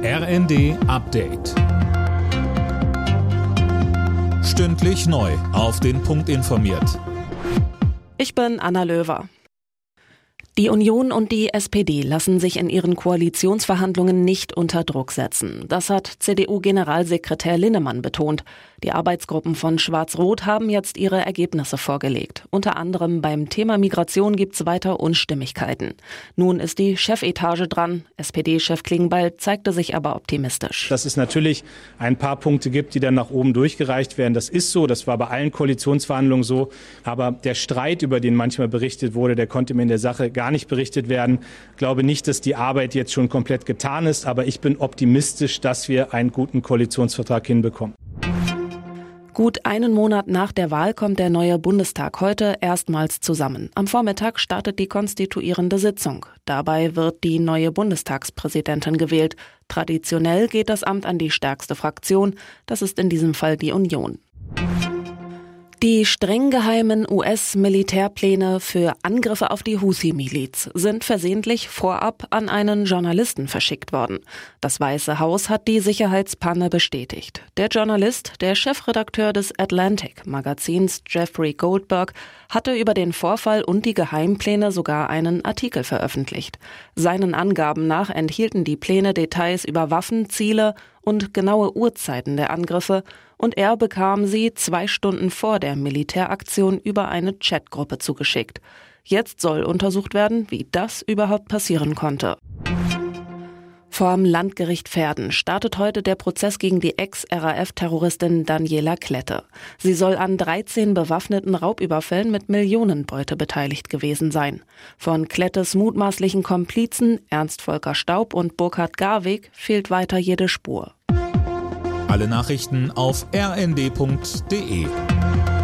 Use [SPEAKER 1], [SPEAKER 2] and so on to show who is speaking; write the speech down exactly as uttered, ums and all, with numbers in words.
[SPEAKER 1] R N D Update. Stündlich neu auf den Punkt informiert.
[SPEAKER 2] Ich bin Anna Löwer. Die Union und die S P D lassen sich in ihren Koalitionsverhandlungen nicht unter Druck setzen. Das hat C D U-Generalsekretär Linnemann betont. Die Arbeitsgruppen von Schwarz-Rot haben jetzt ihre Ergebnisse vorgelegt. Unter anderem beim Thema Migration gibt's weiter Unstimmigkeiten. Nun ist die Chefetage dran. S P D-Chef Klingbeil zeigte sich aber optimistisch.
[SPEAKER 3] Dass es natürlich ein paar Punkte gibt, die dann nach oben durchgereicht werden. Das ist so, das war bei allen Koalitionsverhandlungen so. Aber der Streit, über den manchmal berichtet wurde, der konnte mir in der Sache gar nicht berichtet werden. Ich glaube nicht, dass die Arbeit jetzt schon komplett getan ist, aber ich bin optimistisch, dass wir einen guten Koalitionsvertrag hinbekommen.
[SPEAKER 2] Gut einen Monat nach der Wahl kommt der neue Bundestag heute erstmals zusammen. Am Vormittag startet die konstituierende Sitzung. Dabei wird die neue Bundestagspräsidentin gewählt. Traditionell geht das Amt an die stärkste Fraktion. Das ist in diesem Fall die Union. Die streng geheimen U S-Militärpläne für Angriffe auf die Houthi-Miliz sind versehentlich vorab an einen Journalisten verschickt worden. Das Weiße Haus hat die Sicherheitspanne bestätigt. Der Journalist, der Chefredakteur des Atlantic-Magazins Jeffrey Goldberg, hatte über den Vorfall und die Geheimpläne sogar einen Artikel veröffentlicht. Seinen Angaben nach enthielten die Pläne Details über Waffen, Ziele und genaue Uhrzeiten der Angriffe, und er bekam sie zwei Stunden vor der Militäraktion über eine Chatgruppe zugeschickt. Jetzt soll untersucht werden, wie das überhaupt passieren konnte. Vorm Landgericht Verden startet heute der Prozess gegen die Ex-R A F-Terroristin Daniela Klette. Sie soll an dreizehn bewaffneten Raubüberfällen mit Millionenbeute beteiligt gewesen sein. Von Klettes mutmaßlichen Komplizen Ernst Volker Staub und Burkhard Garweg fehlt weiter jede Spur.
[SPEAKER 1] Alle Nachrichten auf r n d punkt d e.